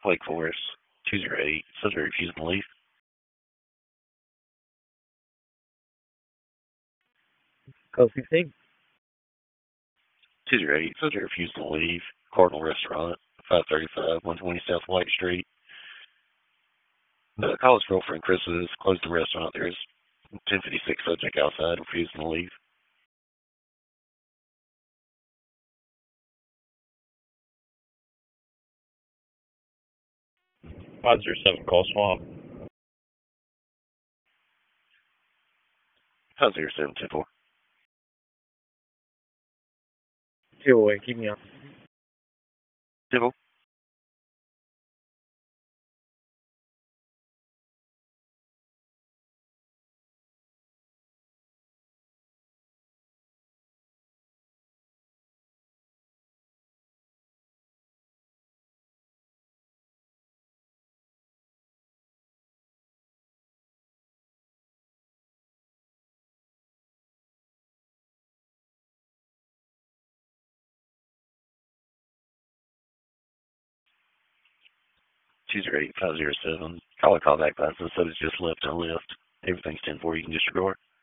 Wake Forest, 208, says they're refusing to leave. 15. 208, says they're refusing to leave. Cardinal Restaurant, 535, 120 South White Street. The college girlfriend Chris has closed the restaurant. There's 1056 subject outside refusing to leave. 507, call Swamp. 50724. 208, keep me on. Civil. Tuesday 507. Call a callback by the subject just left on lift. Everything's 10-4. You can disregard.